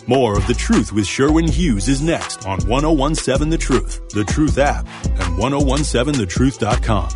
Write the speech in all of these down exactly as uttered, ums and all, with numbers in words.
More of The Truth with Sherwin Hughes is next on ten seventeen The Truth, The Truth app, and ten seventeen the truth dot com.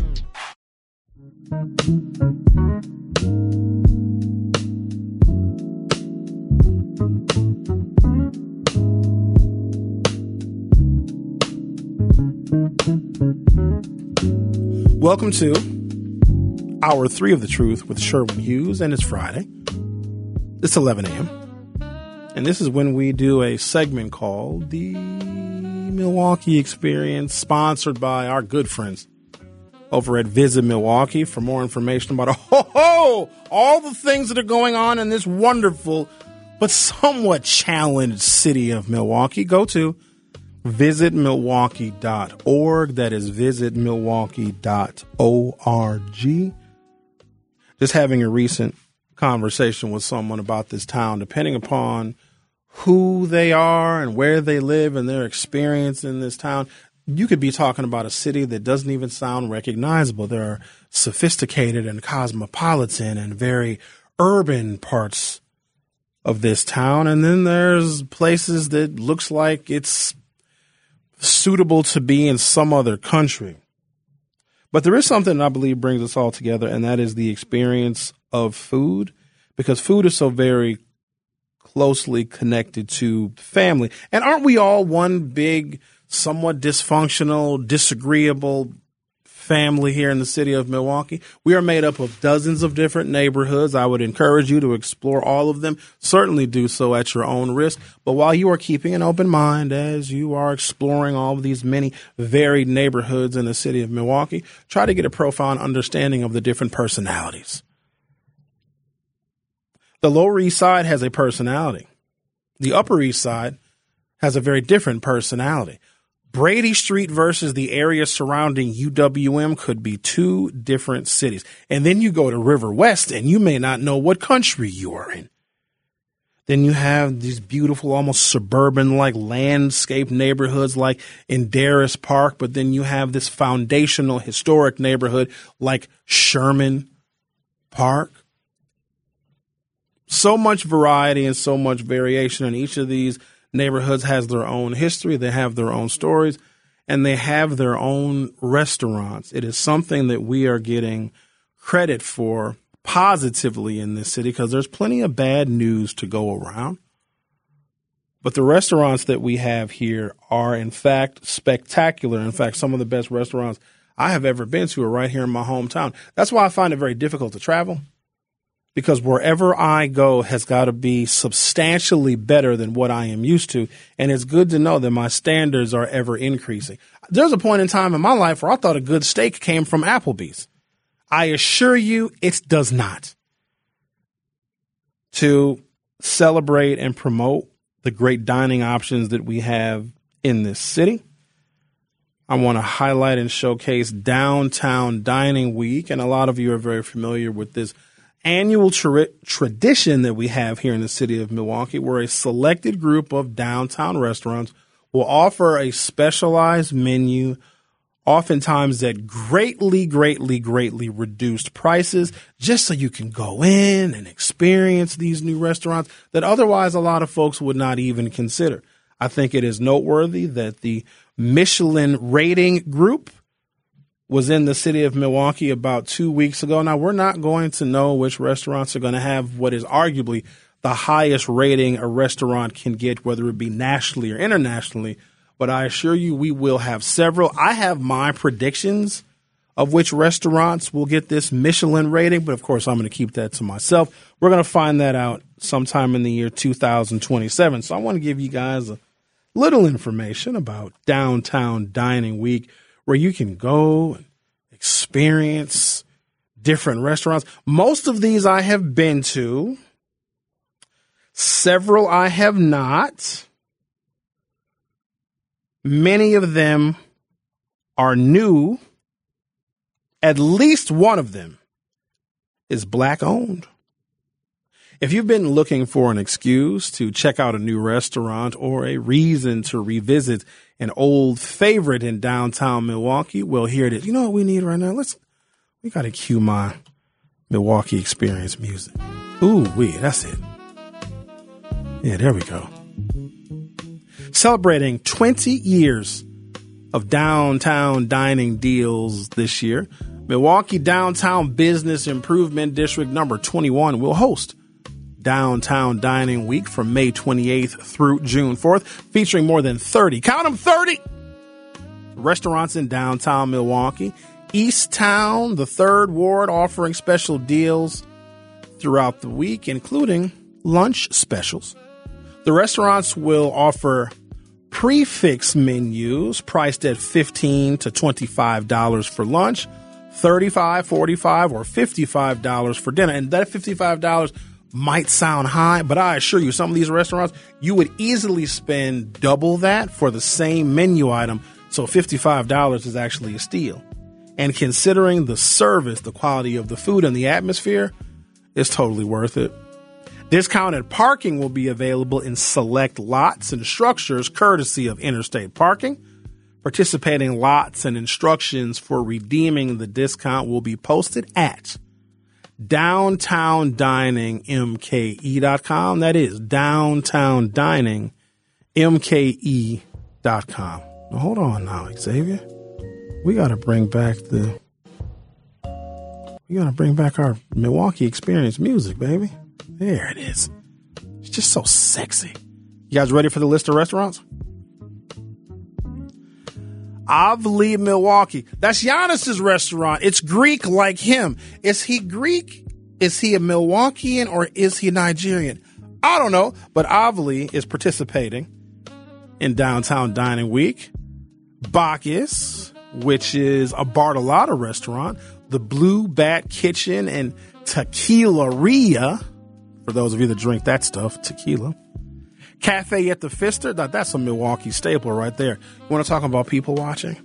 Welcome to Hour three of The Truth with Sherwin Hughes, and it's Friday. It's eleven a.m. And this is when we do a segment called The Milwaukee Experience, sponsored by our good friends over at Visit Milwaukee. For more information about oh, ho, all the things that are going on in this wonderful but somewhat challenged city of Milwaukee, go to visit milwaukee dot org. That is visit milwaukee dot org. Just having a recent conversation with someone about this town, depending upon who they are and where they live and their experience in this town, you could be talking about a city that doesn't even sound recognizable. There are sophisticated and cosmopolitan and very urban parts of this town, and then there's places that looks like it's suitable to be in some other country. But there is something I believe brings us all together, and that is the experience of food, because food is so very closely connected to family. And aren't we all one big, somewhat dysfunctional, disagreeable family here in the city of Milwaukee? We are made up of dozens of different neighborhoods. I would encourage you to explore all of them. Certainly do so at your own risk. But while you are keeping an open mind as you are exploring all of these many varied neighborhoods in the city of Milwaukee, try to get a profound understanding of the different personalities. The Lower East Side has a personality. The Upper East Side has a very different personality. Brady Street versus the area surrounding U W M could be two different cities. And then you go to River West and you may not know what country you are in. Then you have these beautiful, almost suburban-like landscape neighborhoods like in Darris Park. But then you have this foundational historic neighborhood like Sherman Park. So much variety and so much variation in each of these neighborhoods has their own history, they have their own stories, and they have their own restaurants. It is something that we are getting credit for positively in this city because there's plenty of bad news to go around. But the restaurants that we have here are, in fact, spectacular. In fact, some of the best restaurants I have ever been to are right here in my hometown. That's why I find it very difficult to travel, because wherever I go has got to be substantially better than what I am used to. And it's good to know that my standards are ever increasing. There's a point in time in my life where I thought a good steak came from Applebee's. I assure you it does not. To celebrate and promote the great dining options that we have in this city, I want to highlight and showcase Downtown Dining Week. And a lot of you are very familiar with this annual tra- tradition that we have here in the city of Milwaukee, where a selected group of downtown restaurants will offer a specialized menu, oftentimes at greatly, greatly, greatly reduced prices, just so you can go in and experience these new restaurants that otherwise a lot of folks would not even consider. I think it is noteworthy that the Michelin rating group was in the city of Milwaukee about two weeks ago. Now, we're not going to know which restaurants are going to have what is arguably the highest rating a restaurant can get, whether it be nationally or internationally. But I assure you we will have several. I have my predictions of which restaurants will get this Michelin rating, but of course I'm going to keep that to myself. We're going to find that out sometime in the year two thousand twenty-seven. So I want to give you guys a little information about Downtown Dining Week, where you can go and experience different restaurants. Most of these I have been to. Several I have not. Many of them are new. At least one of them is Black owned. If you've been looking for an excuse to check out a new restaurant or a reason to revisit an old favorite in downtown Milwaukee, well, here it is. You know what we need right now? Let's, we got to cue my Milwaukee Experience music. Ooh, wee, that's it. Yeah, there we go. Celebrating twenty years of downtown dining deals this year, Milwaukee Downtown Business Improvement District number twenty-one will host Downtown Dining Week from May twenty-eighth through June fourth, featuring more than thirty, count them, thirty restaurants in downtown Milwaukee. East Town, the third ward, offering special deals throughout the week, including lunch specials. The restaurants will offer prefix menus priced at fifteen to twenty-five dollars for lunch, thirty-five dollars, forty-five dollars, or fifty-five dollars for dinner. And that fifty-five dollars might sound high, but I assure you, some of these restaurants, you would easily spend double that for the same menu item. So fifty-five dollars is actually a steal. And considering the service, the quality of the food, and the atmosphere, it's totally worth it. Discounted parking will be available in select lots and structures courtesy of Interstate Parking. Participating lots and instructions for redeeming the discount will be posted at downtown dining m k e dot com. That is downtown dining m k e dot com. Now, hold on now, Xavier. We got to bring back the, we got to bring back our Milwaukee Experience music, baby. There it is. It's just so sexy. You guys ready for the list of restaurants? Avli Milwaukee. That's Giannis's restaurant. It's Greek like him. Is he Greek? Is he a Milwaukeean or is he Nigerian? I don't know, but Avli is participating in Downtown Dining Week. Bacchus, which is a Bartolotta restaurant, the Blue Bat Kitchen and Tequilaria, for those of you that drink that stuff, tequila. Cafe at the Pfister, now that's a Milwaukee staple right there. You want to talk about people watching?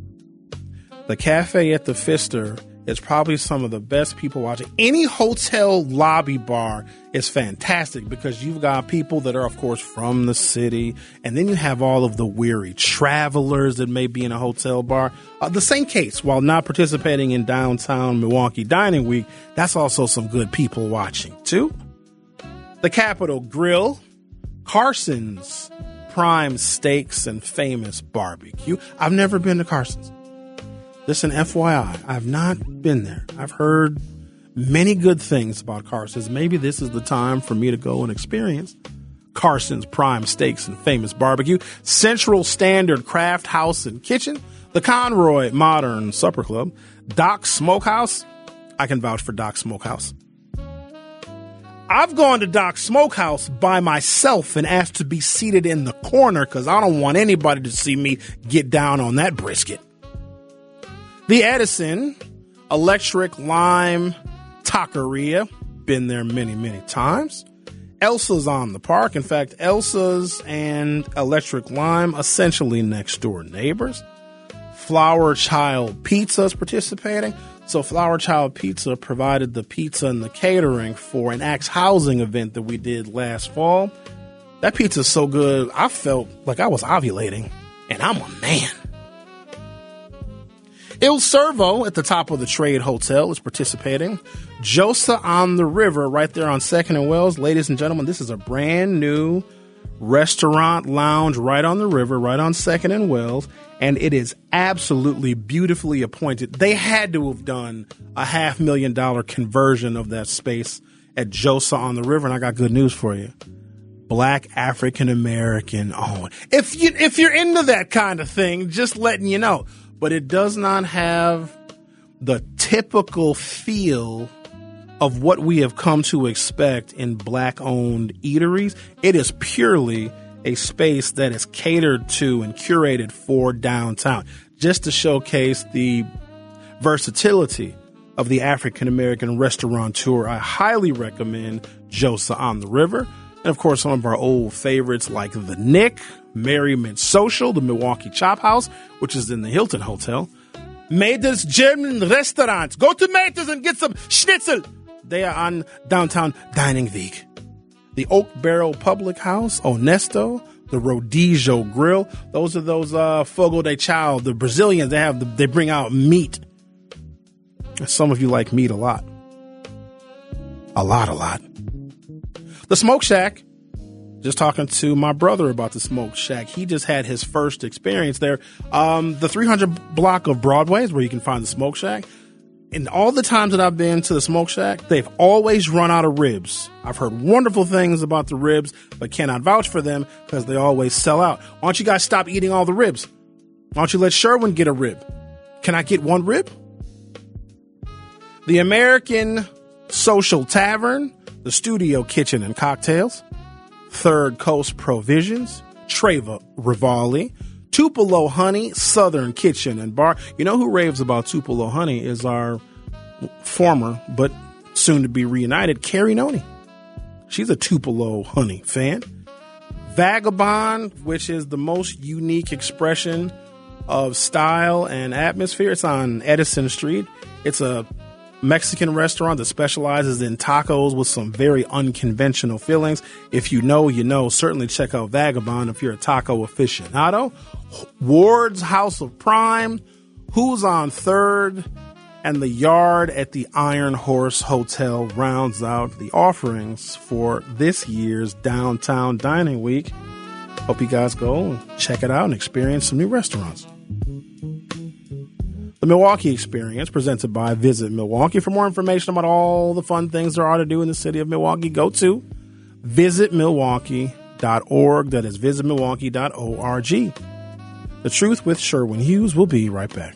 The Cafe at the Pfister is probably some of the best people watching. Any hotel lobby bar is fantastic because you've got people that are, of course, from the city, and then you have all of the weary travelers that may be in a hotel bar. Uh, the same case, while not participating in Downtown Milwaukee Dining Week, that's also some good people watching, too. The Capitol Grill, Carson's Prime Steaks and Famous Barbecue. I've never been to Carson's. Listen, F Y I, I've not been there. I've heard many good things about Carson's. Maybe this is the time for me to go and experience Carson's Prime Steaks and Famous Barbecue, Central Standard Craft House and Kitchen, the Conroy Modern Supper Club, Doc Smokehouse. I can vouch for Doc Smokehouse. I've gone to Doc Smokehouse by myself and asked to be seated in the corner because I don't want anybody to see me get down on that brisket. The Edison, Electric Lime Taqueria, been there many, many times. Elsa's on the Park. In fact, Elsa's and Electric Lime, essentially next door neighbors. Flower Child Pizza is participating. So Flower Child Pizza provided the pizza and the catering for an Axe Housing event that we did last fall. That pizza is so good, I felt like I was ovulating, and I'm a man. Il Servo at the top of the Trade Hotel is participating. Josa on the River right there on second and Wells. Ladies and gentlemen, this is a brand new restaurant lounge right on the river, right on second and Wells, and it is absolutely beautifully appointed. They had to have done a half million dollar conversion of that space at Josa on the River, and I got good news for you. Black African American owned. If you if you're into that kind of thing, just letting you know. But it does not have the typical feel of what we have come to expect in black-owned eateries. It is purely a space that is catered to and curated for downtown, just to showcase the versatility of the African-American restaurateur. I highly recommend Josa on the River. And, of course, some of our old favorites like The Nick, Merriment Social, the Milwaukee Chop House, which is in the Hilton Hotel. Mater's German Restaurant. Go to Mater's and get some schnitzel. They are on Downtown Dining Week. The Oak Barrel Public House, Onesto, the Rodizio Grill. Those are those uh, Fogo de Chao, the Brazilians. They have the, they bring out meat. Some of you like meat a lot. A lot, a lot. The Smoke Shack Just talking to my brother about the Smoke Shack. He just had his first experience there. Um, the three hundred block of Broadway is where you can find the Smoke Shack. And all the times that I've been to the Smoke Shack, they've always run out of ribs. I've heard wonderful things about the ribs, but cannot vouch for them because they always sell out. Why don't you guys stop eating all the ribs? Why don't you let Sherwin get a rib? Can I get one rib? The American Social Tavern, the Studio Kitchen and Cocktails, Third Coast Provisions, Treva Rivali, Tupelo Honey, Southern Kitchen and Bar. You know who raves about Tupelo Honey is our former, but soon to be reunited, Carrie Noni. She's a Tupelo Honey fan. Vagabond, which is the most unique expression of style and atmosphere. It's on Edison Street. It's a Mexican restaurant that specializes in tacos with some very unconventional fillings. If you know, you know. Certainly check out Vagabond if you're a taco aficionado. Ward's House of Prime, Who's on Third, and The Yard at the Iron Horse Hotel rounds out the offerings for this year's Downtown Dining Week. Hope you guys go and check it out and experience some new restaurants. The Milwaukee Experience, presented by Visit Milwaukee. For more information about all the fun things there are to do in the city of Milwaukee, go to visit milwaukee dot org. That is visit milwaukee dot org. The Truth with Sherwin Hughes will be right back.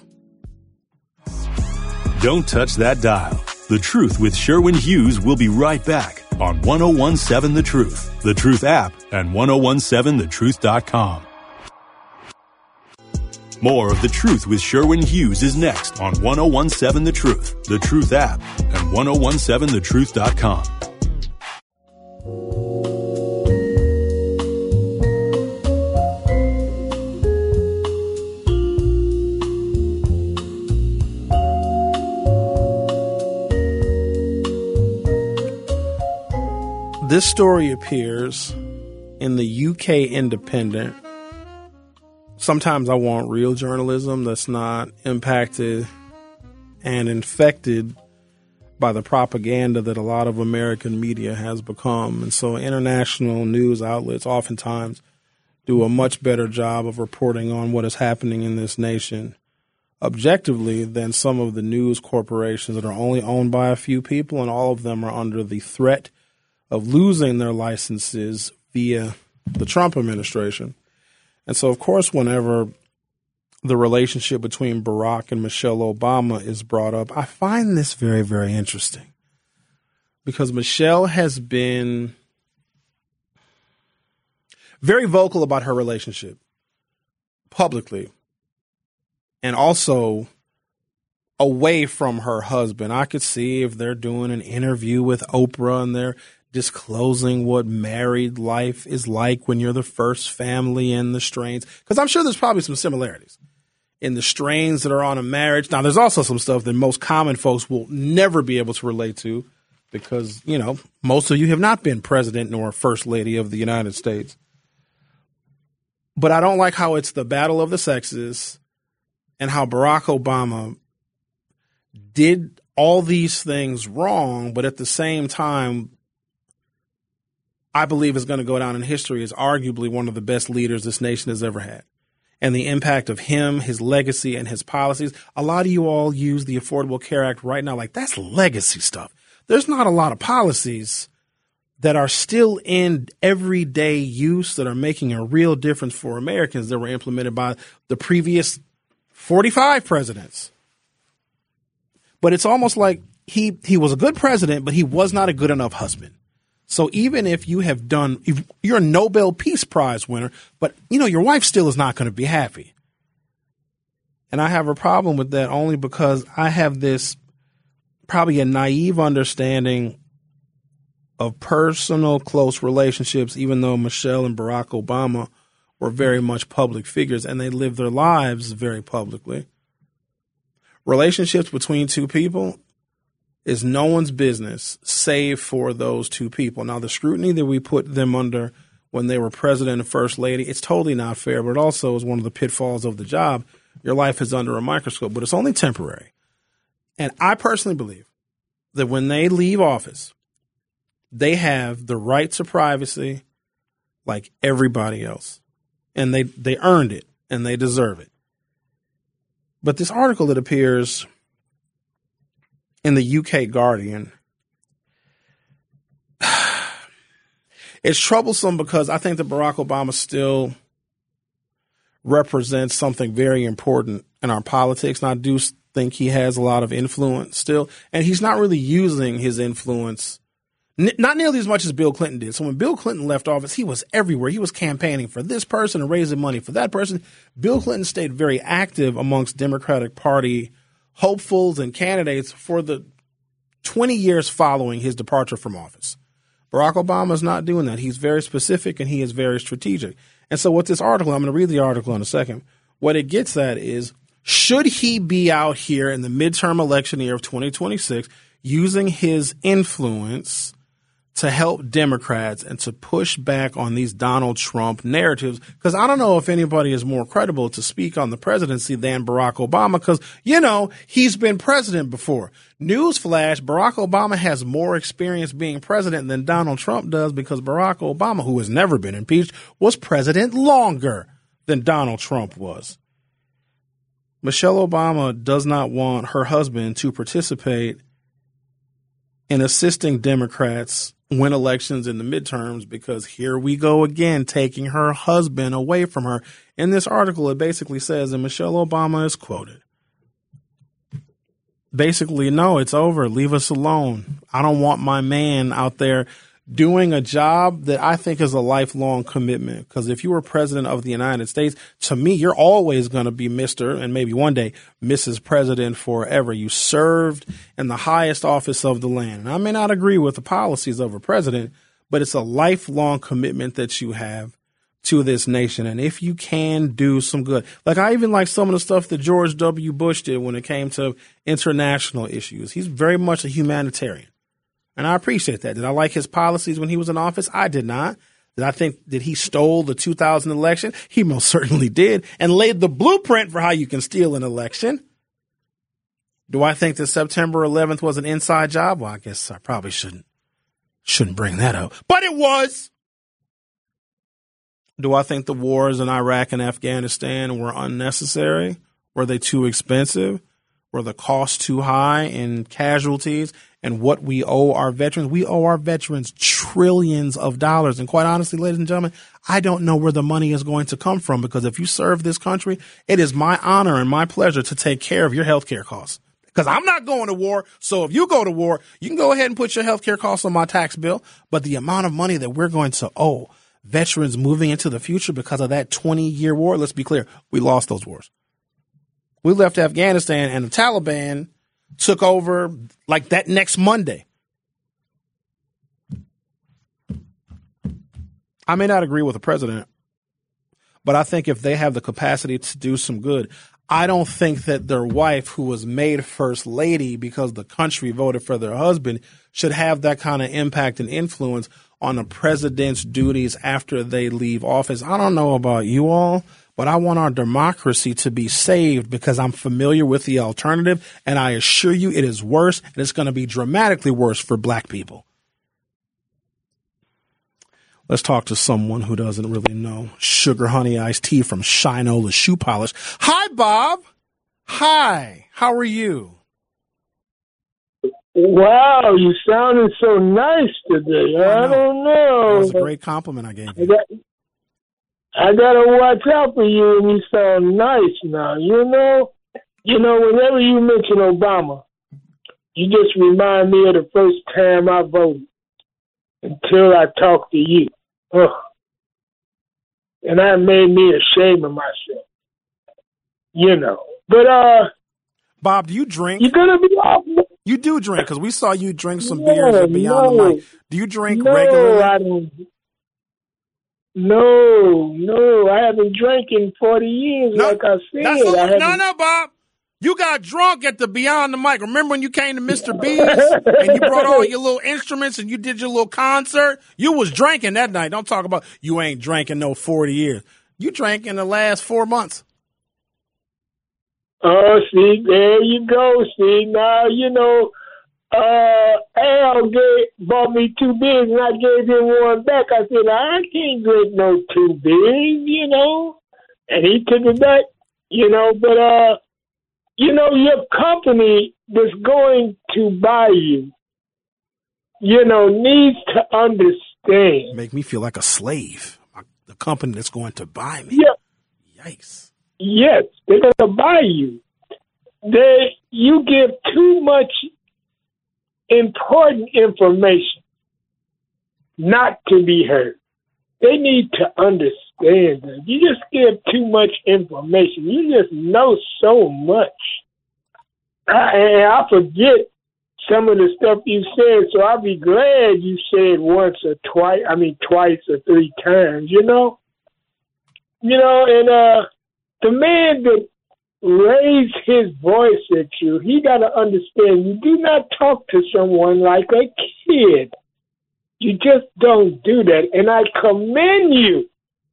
Don't touch that dial. The Truth with Sherwin Hughes will be right back on one oh one seven The Truth, The Truth app, and ten seventeen the truth dot com. More of The Truth with Sherwin Hughes is next on ten seventeen The Truth, The Truth app, and ten seventeen the truth dot com. This story appears in the U K Independent. Sometimes I want real journalism that's not impacted and infected by the propaganda that a lot of American media has become. And so international news outlets oftentimes do a much better job of reporting on what is happening in this nation objectively than some of the news corporations that are only owned by a few people, and all of them are under the threat of losing their licenses via the Trump administration. And so, of course, whenever the relationship between Barack and Michelle Obama is brought up, I find this very, very interesting because Michelle has been very vocal about her relationship publicly and also away from her husband. I could see if they're doing an interview with Oprah and they're disclosing what married life is like when you're the first family in the strains, because I'm sure there's probably some similarities in the strains that are on a marriage. Now, there's also some stuff that most common folks will never be able to relate to because, you know, most of you have not been president nor first lady of the United States. But I don't like how it's the battle of the sexes and how Barack Obama did all these things wrong, but at the same time, I believe is going to go down in history as arguably one of the best leaders this nation has ever had. And the impact of him, his legacy, and his policies. A lot of you all use the Affordable Care Act right now like that's legacy stuff. There's not a lot of policies that are still in everyday use that are making a real difference for Americans that were implemented by the previous forty-five presidents. But it's almost like he he was a good president, but he was not a good enough husband. So even if you have done, if you're a Nobel Peace Prize winner, but, you know, your wife still is not going to be happy. And I have a problem with that only because I have this probably a naive understanding of personal close relationships, even though Michelle and Barack Obama were very much public figures and they lived their lives very publicly. Relationships between two people is no one's business save for those two people. Now, the scrutiny that we put them under when they were president and first lady, it's totally not fair, but it also is one of the pitfalls of the job. Your life is under a microscope, but it's only temporary. And I personally believe that when they leave office, they have the right to privacy, like everybody else. And they, they earned it and they deserve it. But this article that appears in the U K Guardian, it's troublesome because I think that Barack Obama still represents something very important in our politics. And I do think he has a lot of influence still. And he's not really using his influence, n- not nearly as much as Bill Clinton did. So when Bill Clinton left office, he was everywhere. He was campaigning for this person and raising money for that person. Bill Clinton stayed very active amongst Democratic Party hopefuls and candidates for the twenty years following his departure from office. Barack Obama is not doing that. He's very specific and he is very strategic. And so what this article, I'm going to read the article in a second, what it gets at is, should he be out here in the midterm election year of twenty twenty-six using his influence to help Democrats and to push back on these Donald Trump narratives? Because I don't know if anybody is more credible to speak on the presidency than Barack Obama, because, you know, he's been president before. Newsflash, Barack Obama has more experience being president than Donald Trump does, because Barack Obama, who has never been impeached, was president longer than Donald Trump was. Michelle Obama does not want her husband to participate in assisting Democrats win elections in the midterms, because here we go again, taking her husband away from her. In this article, it basically says, and Michelle Obama is quoted, basically, no, it's over. Leave us alone. I don't want my man out there doing a job that I think is a lifelong commitment. Because if you were president of the United States, to me, you're always going to be Mister and maybe one day Missus President forever. You served in the highest office of the land. And I may not agree with the policies of a president, but it's a lifelong commitment that you have to this nation. And if you can do some good, like I even like some of the stuff that George W. Bush did when it came to international issues. He's very much a humanitarian. And I appreciate that. Did I like his policies when he was in office? I did not. Did I think that he stole the two thousand election? He most certainly did, and laid the blueprint for how you can steal an election. Do I think that September eleventh was an inside job? Well, I guess I probably shouldn't shouldn't bring that up, but it was. Do I think the wars in Iraq and Afghanistan were unnecessary? Were they too expensive? Were the costs too high in casualties and what we owe our veterans? We owe our veterans trillions of dollars. And quite honestly, ladies and gentlemen, I don't know where the money is going to come from, because if you serve this country, it is my honor and my pleasure to take care of your health care costs. Because I'm not going to war. So if you go to war, you can go ahead and put your health care costs on my tax bill. But the amount of money that we're going to owe veterans moving into the future because of that twenty-year war, let's be clear, we lost those wars. We left Afghanistan and the Taliban took over like that next Monday. I may not agree with the president, but I think if they have the capacity to do some good, I don't think that their wife, who was made first lady because the country voted for their husband, should have that kind of impact and influence on the president's duties after they leave office. I don't know about you all, but I want our democracy to be saved, because I'm familiar with the alternative, and I assure you it is worse, and it's going to be dramatically worse for black people. Let's talk to someone who doesn't really know. Sugar Honey Iced Tea from Shinola Shoe Polish. Hi, Bob. Hi. How are you? Wow, you sounded so nice today. Oh, I, I don't know. That was a great compliment I gave you. I got, I gotta watch out for you when you sound nice now. You know, you know, whenever you mention Obama, you just remind me of the first time I voted until I talked to you. Ugh. And that made me ashamed of myself. You know. But, uh... Bob, do you drink? You're gonna be off. You do drink, because we saw you drink some no, beers at Beyond no, the Mic. Do you drink no, regularly? I don't. No, no, I haven't drank in forty years, no, like I said. That's a, I no, no, Bob. You got drunk at the Beyond the Mic. Remember when you came to Mister B's and you brought all your little instruments and you did your little concert? You was drinking that night. Don't talk about you ain't drinking no forty years. You drank in the last four months. Oh, see, there you go. See, now, you know, uh, Al gave, bought me two beers and I gave him one back. I said, I can't drink no two beers, you know. And he took it back, you know. But, uh, you know, your company that's going to buy you, you know, needs to understand. Make me feel like a slave. The company that's going to buy me. Yeah. Yikes. Yes, they're going to buy you. They, you give too much important information not to be heard. They need to understand that. You just give too much information. You just know so much. I, and I forget some of the stuff you said, so I'll be glad you said once or twice, I mean twice or three times, you know? You know, and uh, the man that raised his voice at you, he got to understand you do not talk to someone like a kid. You just don't do that. And I commend you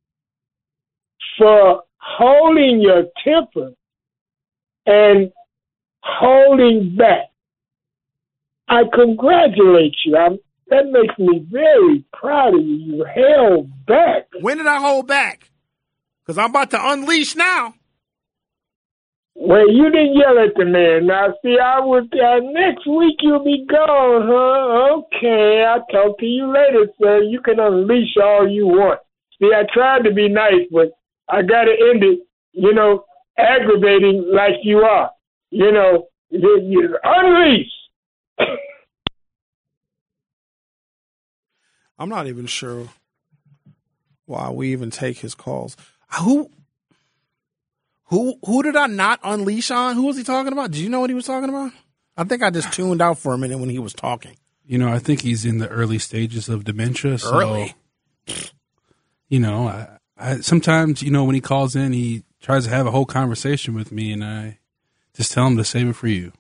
for holding your temper and holding back. I congratulate you. I'm, that makes me very proud of you. You held back. When did I hold back? Because I'm about to unleash now. Well, you didn't yell at the man. Now, see, I would, uh, next week you'll be gone, huh? Okay, I'll talk to you later, sir. You can unleash all you want. See, I tried to be nice, but I got to end it, you know, aggravating like you are. You know, you, you unleash. I'm not even sure why we even take his calls. Who, who, who did I not unleash on? Who was he talking about? Did you know what he was talking about? I think I just tuned out for a minute when he was talking. You know, I think he's in the early stages of dementia. So, early. You know, I, I sometimes, you know, when he calls in, he tries to have a whole conversation with me, and I just tell him to save it for you.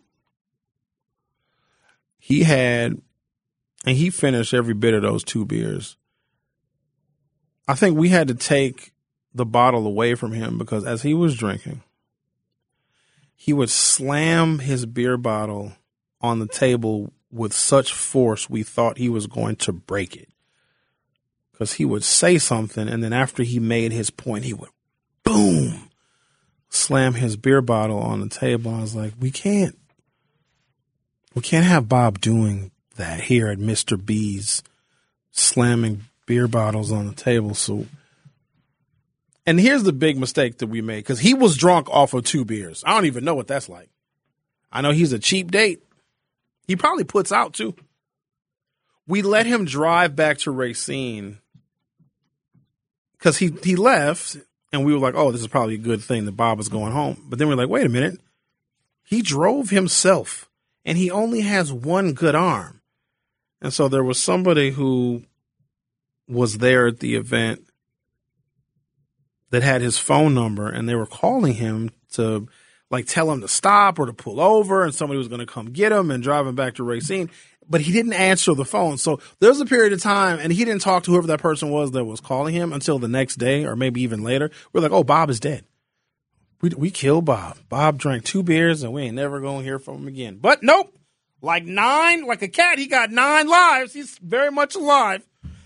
He had, and he finished every bit of those two beers. I think we had to take the bottle away from him because as he was drinking, he would slam his beer bottle on the table with such force we thought he was going to break it. Because he would say something, and then after he made his point, he would, boom, slam his beer bottle on the table. I was like, we can't. We can't have Bob doing that here at Mister B's, slamming beer bottles on the table. So, and here's the big mistake that we made, because he was drunk off of two beers. I don't even know what that's like. I know he's a cheap date. He probably puts out too. We let him drive back to Racine because he, he left, and we were like, oh, this is probably a good thing that Bob is going home. But then we're like, wait a minute. He drove himself. And he only has one good arm. And so there was somebody who was there at the event that had his phone number, and they were calling him to like tell him to stop or to pull over, and somebody was going to come get him and drive him back to Racine. But he didn't answer the phone. So there was a period of time, and he didn't talk to whoever that person was that was calling him until the next day or maybe even later. We're like, oh, Bob is dead. We we killed Bob. Bob drank two beers, and we ain't never going to hear from him again. But nope. Like nine, like a cat, he got nine lives. He's very much alive.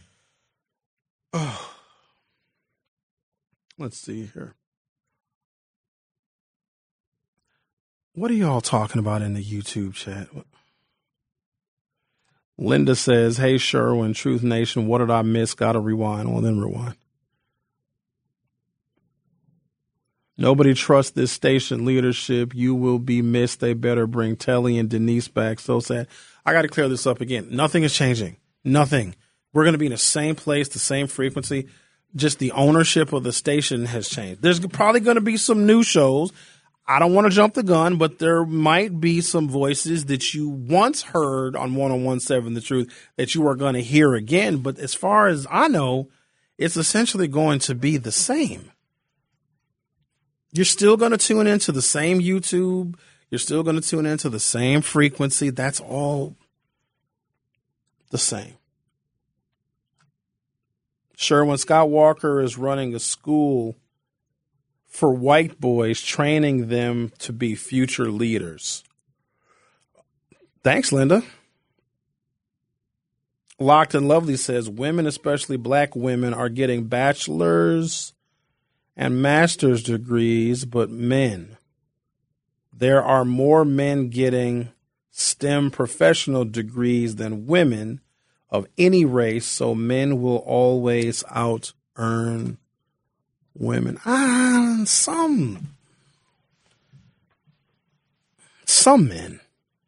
Oh. Let's see here. What are y'all talking about in the YouTube chat? Linda says, hey, Sherwin, Truth Nation, what did I miss? Got to rewind. Well, then rewind. Nobody trusts this station leadership. You will be missed. They better bring Telly and Denise back. So sad. I got to clear this up again. Nothing is changing. Nothing. We're going to be in the same place, the same frequency. Just the ownership of the station has changed. There's probably going to be some new shows. I don't want to jump the gun, but there might be some voices that you once heard on one oh seven The Truth that you are going to hear again. But as far as I know, it's essentially going to be the same. You're still going to tune into the same YouTube. You're still going to tune into the same frequency. That's all the same. Sherwin, Scott Walker is running a school for white boys, training them to be future leaders. Thanks, Linda. Locked and Lovely says women, especially black women, are getting bachelor's and master's degrees, but men. There are more men getting STEM professional degrees than women of any race, so men will always out earn women. Ah, some, some men.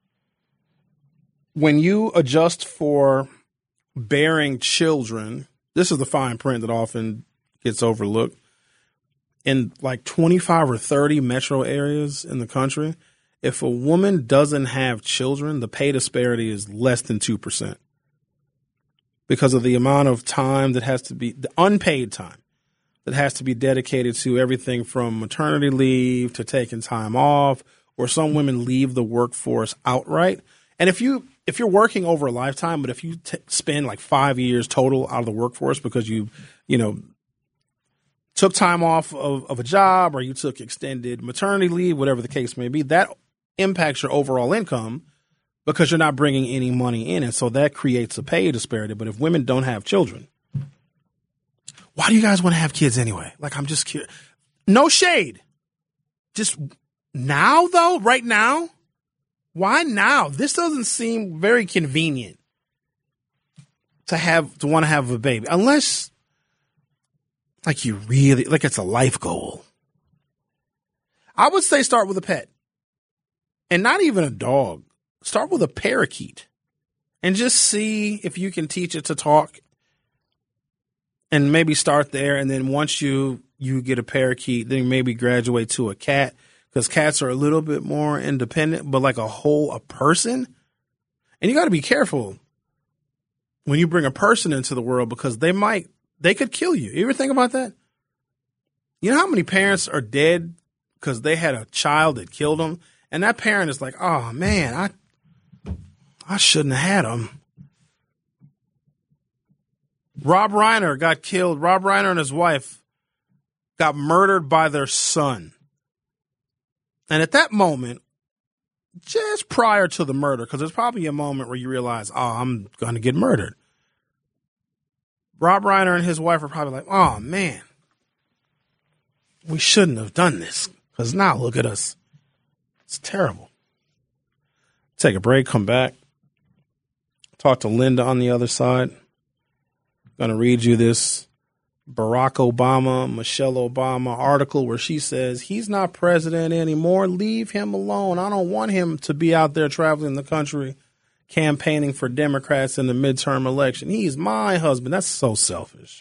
When you adjust for bearing children, this is the fine print that often gets overlooked. In like twenty-five or thirty metro areas in the country, if a woman doesn't have children, the pay disparity is less than two percent because of the amount of time that has to be, the unpaid time that has to be dedicated to everything from maternity leave to taking time off, or some women leave the workforce outright. And if you if you're working over a lifetime, but if you t- spend like five years total out of the workforce because you, you know, took time off of, of a job or you took extended maternity leave, whatever the case may be, that impacts your overall income because you're not bringing any money in. And so that creates a pay disparity. But if women don't have children, why do you guys want to have kids anyway? Like, I'm just curious. No shade. Just now, though, right now? Why now? This doesn't seem very convenient to have to want to have a baby, unless like you really like it's a life goal. I would say start with a pet, and not even a dog. Start with a parakeet, and just see if you can teach it to talk, and maybe start there. And then once you you get a parakeet, then maybe graduate to a cat. Because cats are a little bit more independent, but like a whole, a person. And you got to be careful when you bring a person into the world because they might, they could kill you. You ever think about that? You know how many parents are dead because they had a child that killed them? And that parent is like, oh man, I, I shouldn't have had him. Rob Reiner got killed. Rob Reiner and his wife got murdered by their son. And at that moment, just prior to the murder, because there's probably a moment where you realize, oh, I'm going to get murdered. Rob Reiner and his wife are probably like, oh, man, we shouldn't have done this because now look at us. It's terrible. Take a break, come back. Talk to Linda on the other side. Going to read you this Barack Obama, Michelle Obama article where she says he's not president anymore. Leave him alone. I don't want him to be out there traveling the country campaigning for Democrats in the midterm election. He's my husband. That's so selfish.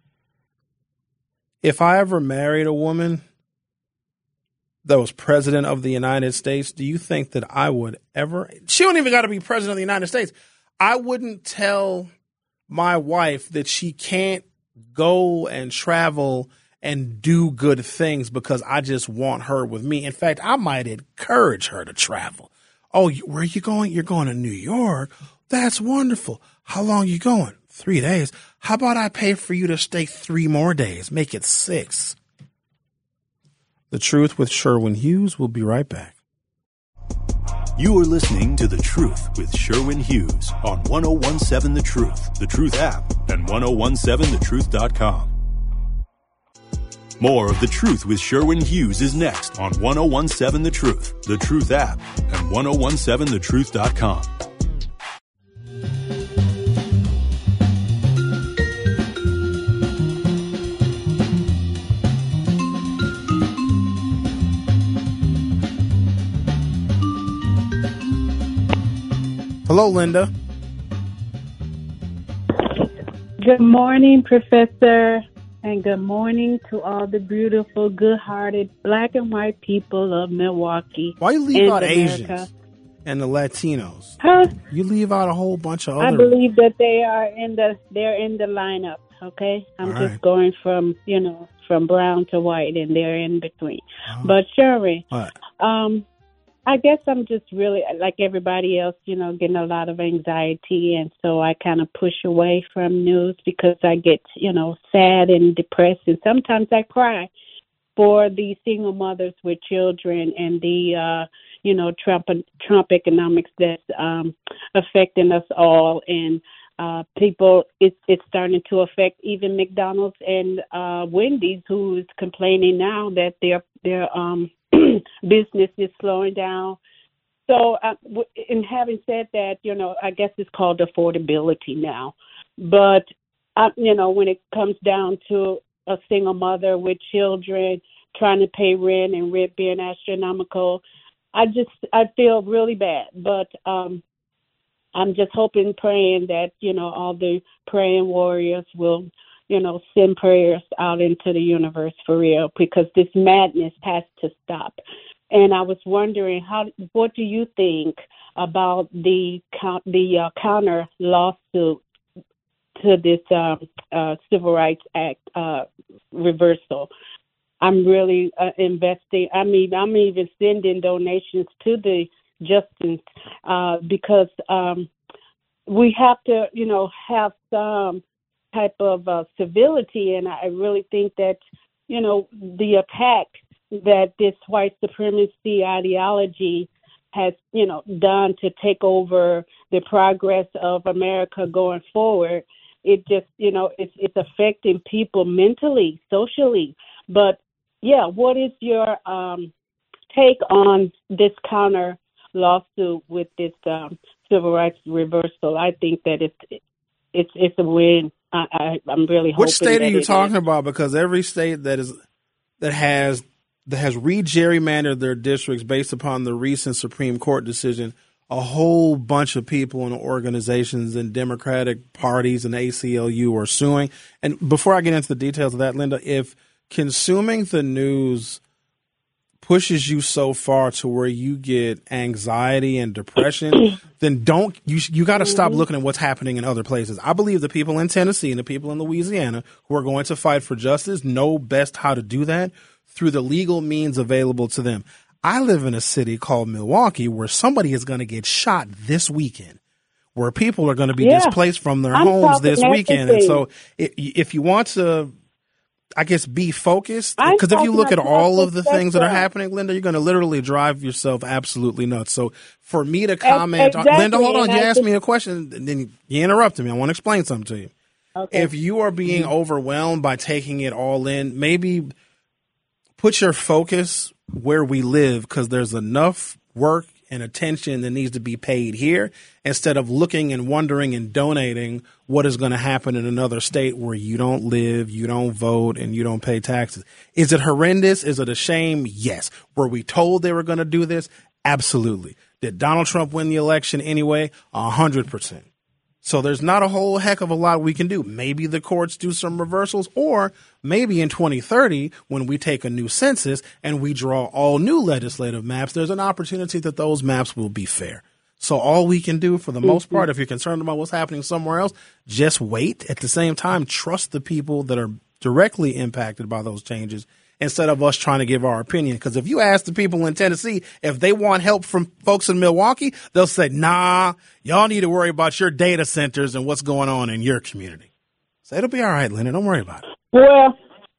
If I ever married a woman that was president of the United States, do you think that I would ever, she don't even got to be president of the United States. I wouldn't tell my wife that she can't go and travel and do good things because I just want her with me. In fact, I might encourage her to travel. Oh, where are you going? You're going to New York. That's wonderful. How long are you going? Three days. How about I pay for you to stay three more days? Make it six. The Truth with Sherwin Hughes. We'll be right back. You are listening to The Truth with Sherwin Hughes on one oh one seven The Truth, The Truth app, and ten seventeen the truth dot com. More of The Truth with Sherwin Hughes is next on ten seventeen The Truth, The Truth app, and ten seventeen the truth dot com. Hello, Linda. Good morning, Professor, and good morning to all the beautiful, good-hearted black and white people of Milwaukee. Why you leave out America. Asians and the Latinos? Huh? You leave out a whole bunch of other. I believe that they are in the they're in the lineup. Okay, I'm all just right. going from you know from brown to white, and they're in between. Oh. But Sherry, What? um. I guess I'm just really, like everybody else, you know, getting a lot of anxiety. And so I kind of push away from news because I get, you know, sad and depressed. And sometimes I cry for the single mothers with children and the, uh, you know, Trump Trump economics that's um, affecting us all. And uh, people, it's it's starting to affect even McDonald's and uh, Wendy's, who is complaining now that their their um, business is slowing down. So, uh, in having said that, you know, I guess it's called affordability now. But, uh, you know, when it comes down to a single mother with children trying to pay rent and rent being astronomical, I just, I feel really bad. But um, I'm just hoping, praying that, you know, all the praying warriors will, you know, send prayers out into the universe for real, because this madness has to stop. And I was wondering, how, what do you think about the the uh, counter lawsuit to this uh, uh, Civil Rights Act uh, reversal? I'm really uh, investing. I mean, I'm even sending donations to the Justice uh, because um, we have to, you know, have some type of uh, civility. And I really think that, you know, the attack that this white supremacy ideology has, you know, done to take over the progress of America going forward, it just, you know, it's it's affecting people mentally, socially. But yeah, what is your um, take on this counter lawsuit with this um, civil rights reversal? I think that it's it's it's a win. I, I I'm really hoping. Which state that are you it talking is. about? Because every state that is that has that has re-gerrymandered their districts based upon the recent Supreme Court decision, a whole bunch of people and organizations and Democratic parties and A C L U are suing. And before I get into the details of that, Linda, if consuming the news pushes you so far to where you get anxiety and depression, then don't you you got to stop Mm-hmm. looking at what's happening in other places. I believe the people in Tennessee and the people in Louisiana who are going to fight for justice know best how to do that through the legal means available to them. I live in a city called Milwaukee where somebody is going to get shot this weekend, where people are going to be Yeah. displaced from their I'm homes talking this weekend. And everything. so if, if you want to, I guess, be focused, I'm because if you talking look at about all the of the things that are spectrum. happening, Linda, you're going to literally drive yourself absolutely nuts. So for me to comment, on, exactly, Linda, hold on, and you I asked just- me a question, and then you interrupted me. I want to explain something to you. Okay. If you are being overwhelmed by taking it all in, maybe put your focus where we live, because there's enough work and attention that needs to be paid here, instead of looking and wondering and donating what is going to happen in another state where you don't live, you don't vote, and you don't pay taxes. Is it horrendous? Is it a shame? Yes. Were we told they were going to do this? Absolutely. Did Donald Trump win the election anyway? A hundred percent. So there's not a whole heck of a lot we can do. Maybe the courts do some reversals, or maybe in twenty thirty, when we take a new census and we draw all new legislative maps, there's an opportunity that those maps will be fair. So all we can do, for the most part, if you're concerned about what's happening somewhere else, just wait. At the same time, trust the people that are directly impacted by those changes, instead of us trying to give our opinion. Because if you ask the people in Tennessee if they want help from folks in Milwaukee, they'll say, nah, y'all need to worry about your data centers and what's going on in your community. So it'll be all right, Linda. Don't worry about it. Well,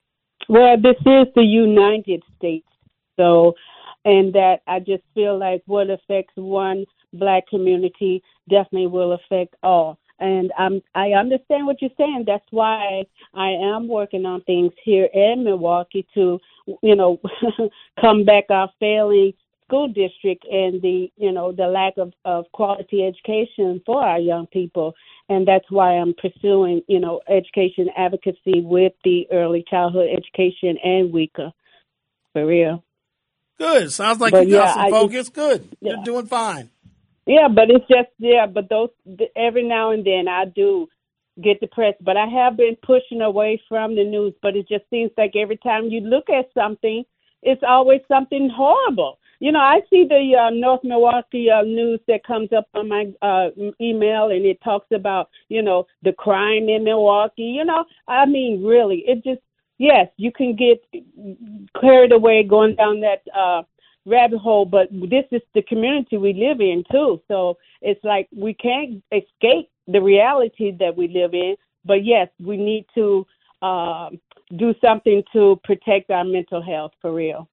well, this is the United States. So, and that I just feel like what affects one black community definitely will affect all. And um, I understand what you're saying. That's why I am working on things here in Milwaukee to, you know, come back our failing school district and the, you know, the lack of, of quality education for our young people. And that's why I'm pursuing, you know, education advocacy with the early childhood education and W I C A, for real. Good. Sounds like But you got yeah, some I focus. just- Good. yeah. You're doing fine. Yeah, but it's just, yeah, but those, every now and then I do get depressed. But I have been pushing away from the news, but it just seems like every time you look at something, it's always something horrible. You know, I see the uh, North Milwaukee uh, news that comes up on my uh, email, and it talks about, you know, the crime in Milwaukee. You know, I mean, really, it just, yes, you can get carried away going down that uh rabbit hole, but this is the community we live in too. So it's like we can't escape the reality that we live in. But yes, we need to uh, do something to protect our mental health, for real.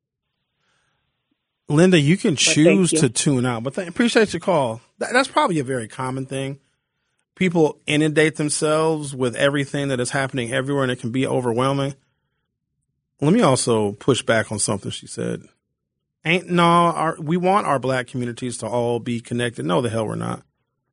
Linda, you can choose you. to tune out, but th- appreciate your call. That, that's probably a very common thing. people inundate themselves with everything that is happening everywhere, and it can be overwhelming. Let me also push back on something she said. Ain't no, our, we want our black communities to all be connected. No, the hell we're not.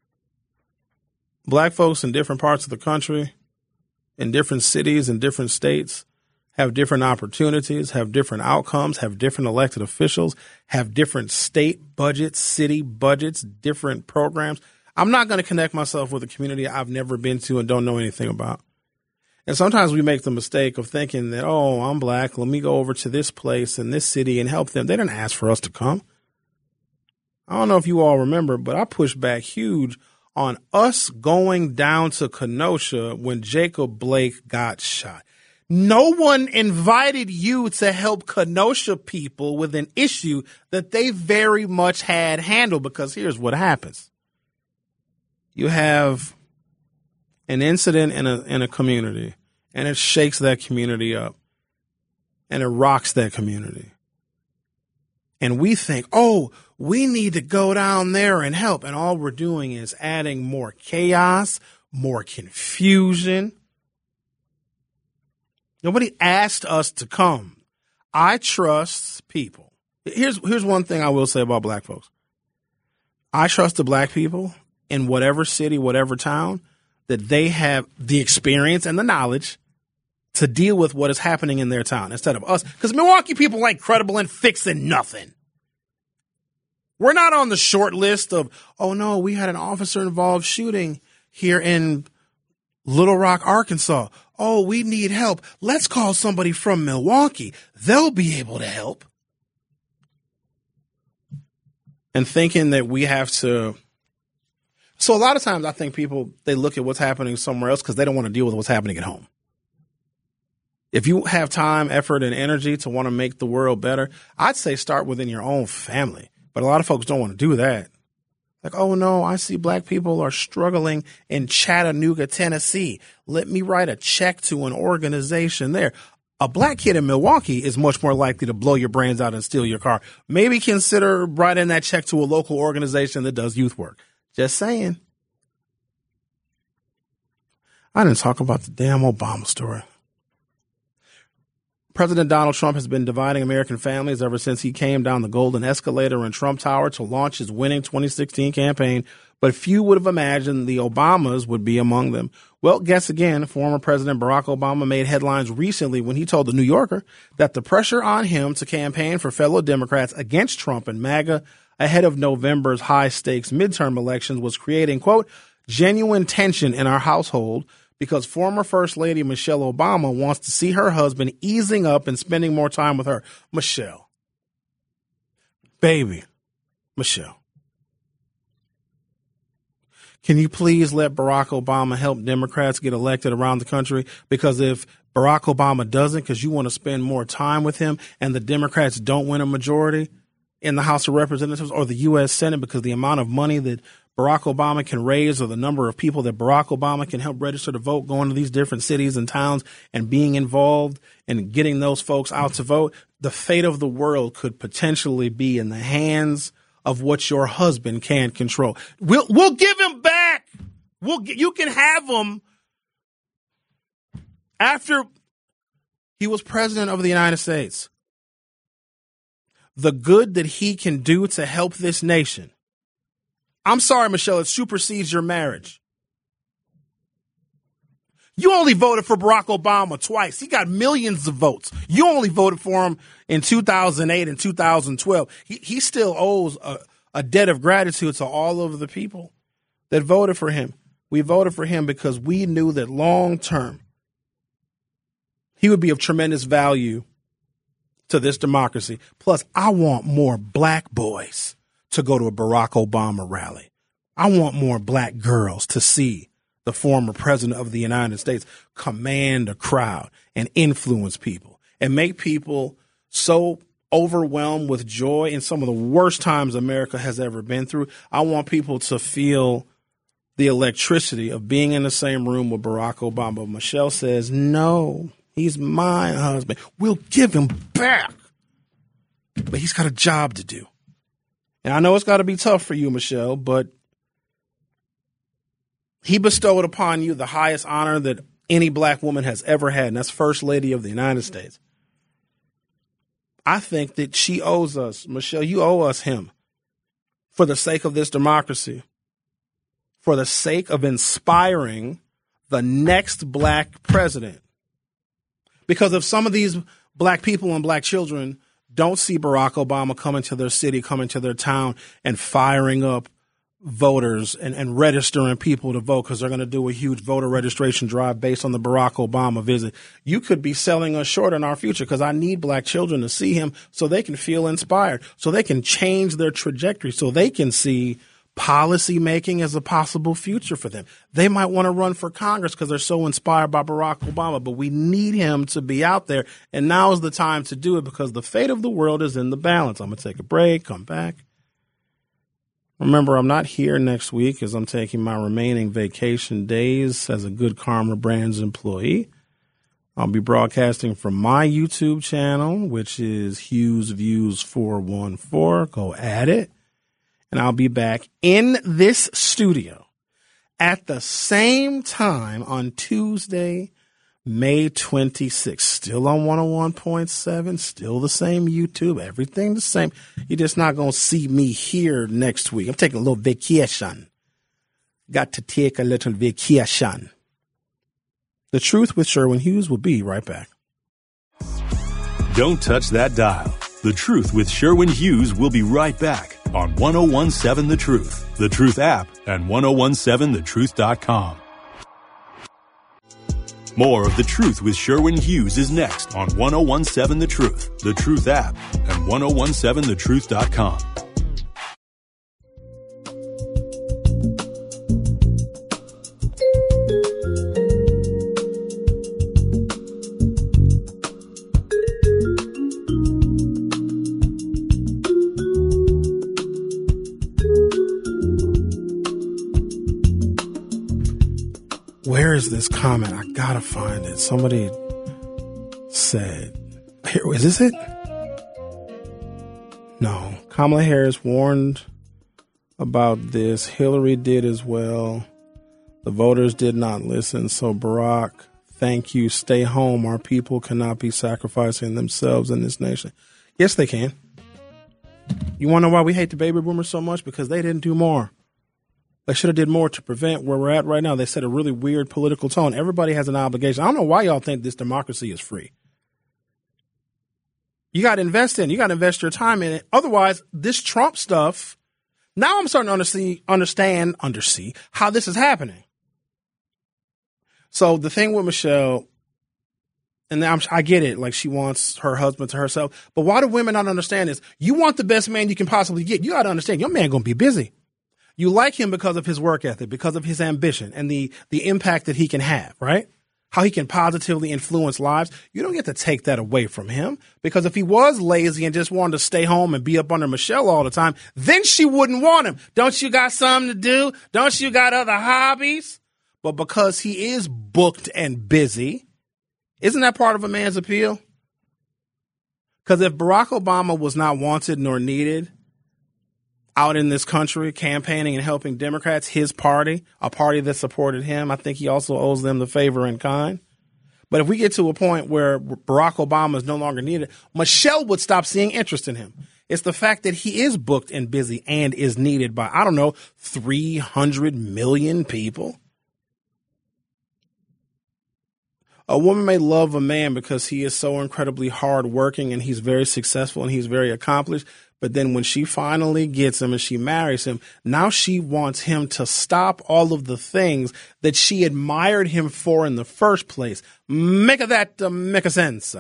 Black folks in different parts of the country, in different cities, in different states, have different opportunities, have different outcomes, have different elected officials, have different state budgets, city budgets, different programs. I'm not going to connect myself with a community I've never been to and don't know anything about. And sometimes we make the mistake of thinking that, oh, I'm black, let me go over to this place in this city and help them. They didn't ask for us to come. I don't know if you all remember, but I pushed back huge on us going down to Kenosha when Jacob Blake got shot. No one invited you to help Kenosha people with an issue that they very much had handled, because here's what happens. You have an incident in a in a community, and it shakes that community up, and it rocks that community. And we think, oh, we need to go down there and help. And all we're doing is adding more chaos, more confusion. Nobody asked us to come. I trust people. Here's, here's one thing I will say about black folks. I trust the black people in whatever city, whatever town, that they have the experience and the knowledge to deal with what is happening in their town instead of us. Because Milwaukee people ain't credible in fixing nothing. We're not on the short list of, oh, no, we had an officer-involved shooting here in Little Rock, Arkansas. Oh, we need help. Let's call somebody from Milwaukee. They'll be able to help. And thinking that we have to. So a lot of times I think people, they look at what's happening somewhere else because they don't want to deal with what's happening at home. If you have time, effort, and energy to want to make the world better, I'd say start within your own family. But a lot of folks don't want to do that. Like, oh, no, I see black people are struggling in Chattanooga, Tennessee. Let me write a check to an organization there. A black kid in Milwaukee is much more likely to blow your brains out and steal your car. Maybe consider writing that check to a local organization that does youth work. Just saying. I didn't talk about the damn Obama story. President Donald Trump has been dividing American families ever since he came down the golden escalator in Trump Tower to launch his winning twenty sixteen campaign, but few would have imagined the Obamas would be among them. Well, guess again, former President Barack Obama made headlines recently when he told the New Yorker that the pressure on him to campaign for fellow Democrats against Trump and MAGA ahead of November's high-stakes midterm elections was creating, quote, genuine tension in our household, because former First Lady Michelle Obama wants to see her husband easing up and spending more time with her. Michelle. Baby. Michelle. Can you please let Barack Obama help Democrats get elected around the country? Because if Barack Obama doesn't, because you want to spend more time with him, and the Democrats don't win a majority in the House of Representatives or the U S Senate because the amount of money that Barack Obama can raise, or the number of people that Barack Obama can help register to vote, going to these different cities and towns and being involved and getting those folks out to vote, the fate of the world could potentially be in the hands of what your husband can't control. We'll we'll give him back. We'll you can have him after he was president of the United States. The good that he can do to help this nation. I'm sorry, Michelle, it supersedes your marriage. You only voted for Barack Obama twice. He got millions of votes. You only voted for him in two thousand eight and two thousand twelve. He, he still owes a, a debt of gratitude to all of the people that voted for him. We voted for him because we knew that long term he would be of tremendous value to this democracy. Plus, I want more black boys to go to a Barack Obama rally. I want more black girls to see the former president of the United States command a crowd and influence people and make people so overwhelmed with joy in some of the worst times America has ever been through. I want people to feel the electricity of being in the same room with Barack Obama. Michelle says, no, he's my husband. We'll give him back. But he's got a job to do. And I know it's got to be tough for you, Michelle, but he bestowed upon you the highest honor that any black woman has ever had, and that's First Lady of the United States. I think that she owes us, Michelle, you owe us him for the sake of this democracy, for the sake of inspiring the next black president. Because if some of these black people and black children don't see Barack Obama coming to their city, coming to their town and firing up voters and, and registering people to vote because they're going to do a huge voter registration drive based on the Barack Obama visit, you could be selling us short in our future because I need black children to see him so they can feel inspired, so they can change their trajectory, so they can see policy making as a possible future for them. They might want to run for Congress because they're so inspired by Barack Obama, but we need him to be out there. And now is the time to do it because the fate of the world is in the balance. I'm going to take a break, come back. Remember, I'm not here next week as I'm taking my remaining vacation days as a Good Karma Brands employee. I'll be broadcasting from my YouTube channel, which is Hughes Views four one four. Go at it. And I'll be back in this studio at the same time on Tuesday, May twenty-sixth. Still on one oh one point seven, still the same YouTube, everything the same. You're just not going to see me here next week. I'm taking a little vacation. Got to take a little vacation. The Truth with Sherwin Hughes will be right back. Don't touch that dial. The Truth with Sherwin Hughes will be right back on one oh one seven The Truth, The Truth app, and ten seventeen the truth dot com. More of The Truth with Sherwin Hughes is next on ten seventeen The Truth, The Truth app, and ten seventeen the truth dot com. Where is this comment? I gotta find it. Somebody said, here, is this it? No. Kamala Harris warned about this. Hillary did as well. The voters did not listen. So Barack, thank you. Stay home. Our people cannot be sacrificing themselves in this nation. Yes, they can. You want to know why we hate the baby boomers so much? Because they didn't do more. They should have did more to prevent where we're at right now. They set a really weird political tone. Everybody has an obligation. I don't know why y'all think this democracy is free. You got to invest in it. You got to invest your time in it. Otherwise, this Trump stuff, now I'm starting to understand, understand, undersee how this is happening. So the thing with Michelle, and I'm, I get it, like she wants her husband to herself. But why do women not understand this? You want the best man you can possibly get. You got to understand, your man going to be busy. You like him because of his work ethic, because of his ambition and the, the impact that he can have, right? How he can positively influence lives. You don't get to take that away from him because if he was lazy and just wanted to stay home and be up under Michelle all the time, then she wouldn't want him. Don't you got something to do? Don't you got other hobbies? But because he is booked and busy, isn't that part of a man's appeal? Because if Barack Obama was not wanted nor needed out in this country campaigning and helping Democrats, his party, a party that supported him, I think he also owes them the favor in kind. But if we get to a point where Barack Obama is no longer needed, Michelle would stop seeing interest in him. It's the fact that he is booked and busy and is needed by, I don't know, three hundred million people. A woman may love a man because he is so incredibly hardworking and he's very successful and he's very accomplished. But then when she finally gets him and she marries him, now she wants him to stop all of the things that she admired him for in the first place. Make that uh, make a sense.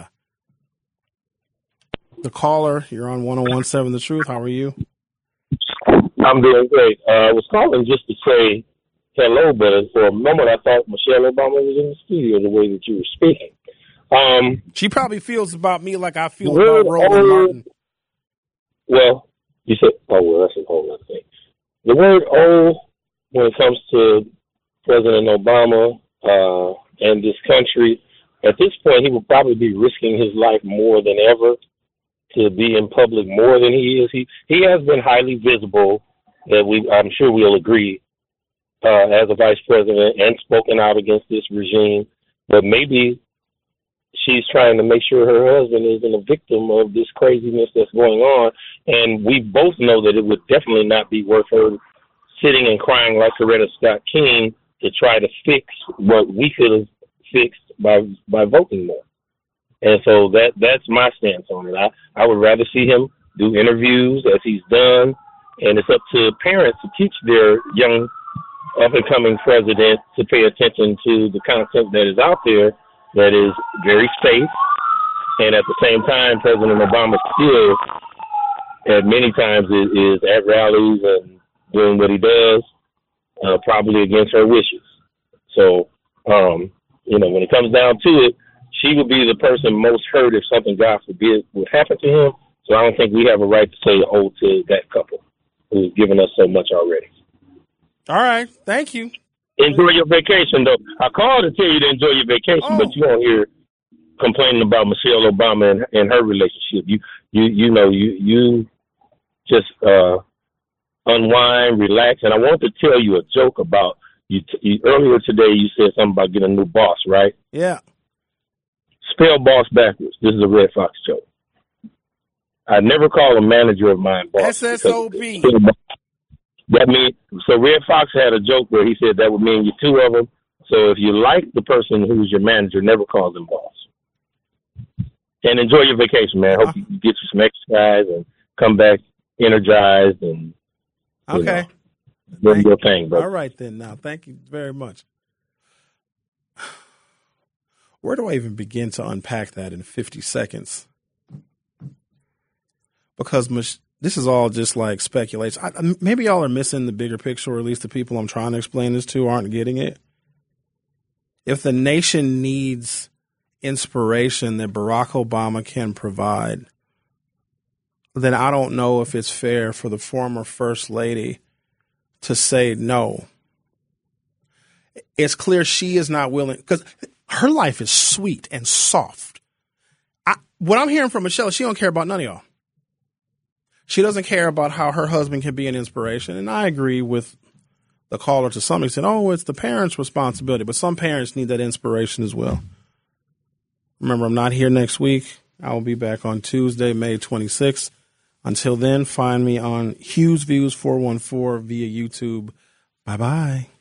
The caller, you're on ten seventeen The Truth. How are you? I'm doing great. Uh, I was calling just to say hello, but for a moment I thought Michelle Obama was in the studio the way that you were speaking. Um, she probably feels about me like I feel about Roland Martin. Well, you said, oh, well, that's a whole other thing. The word "oh" when it comes to President Obama uh, and this country, at this point, he would probably be risking his life more than ever to be in public more than he is. He he has been highly visible, that we I'm sure we'll agree, uh, as a vice president and spoken out against this regime, but maybe she's trying to make sure her husband isn't a victim of this craziness that's going on. And we both know that it would definitely not be worth her sitting and crying like Coretta Scott King to try to fix what we could have fixed by by voting more. And so that that's my stance on it. I, I would rather see him do interviews as he's done, and it's up to parents to teach their young up-and-coming president to pay attention to the content that is out there that is very safe. And at the same time, President Obama still, at many times, is, is at rallies and doing what he does, uh, probably against her wishes. So, um, you know, when it comes down to it, she would be the person most hurt if something, God forbid, would happen to him. So I don't think we have a right to say oh to that couple who's given us so much already. All right. Thank you. Enjoy your vacation, though. I called to tell you to enjoy your vacation, oh. but you don't hear complaining about Michelle Obama and, and her relationship. You, you, you know, you, you just uh, unwind, relax. And I want to tell you a joke about you, t- you. Earlier today, you said something about getting a new boss, right? Yeah. Spell boss backwards. This is a Red Fox joke. I never call a manager of mine boss. S S O B. That means, so Red Fox had a joke where he said that would mean you two of them. So if you like the person who's your manager, never call them boss. And enjoy your vacation, man. Hope you get you some exercise and come back energized and okay. know, do your thing, bro. All right then. Now, thank you very much. Where do I even begin to unpack that in fifty seconds? Because Mich- this is all just like speculation. I, maybe y'all are missing the bigger picture, or at least the people I'm trying to explain this to aren't getting it. If the nation needs inspiration that Barack Obama can provide, then I don't know if it's fair for the former first lady to say no. It's clear she is not willing, because her life is sweet and soft. I, what I'm hearing from Michelle, she don't care about none of y'all. She doesn't care about how her husband can be an inspiration. And I agree with the caller to some extent. Oh, it's the parents' responsibility. But some parents need that inspiration as well. Remember, I'm not here next week. I will be back on Tuesday, May twenty-sixth. Until then, find me on Hughes Views four one four via YouTube. Bye-bye.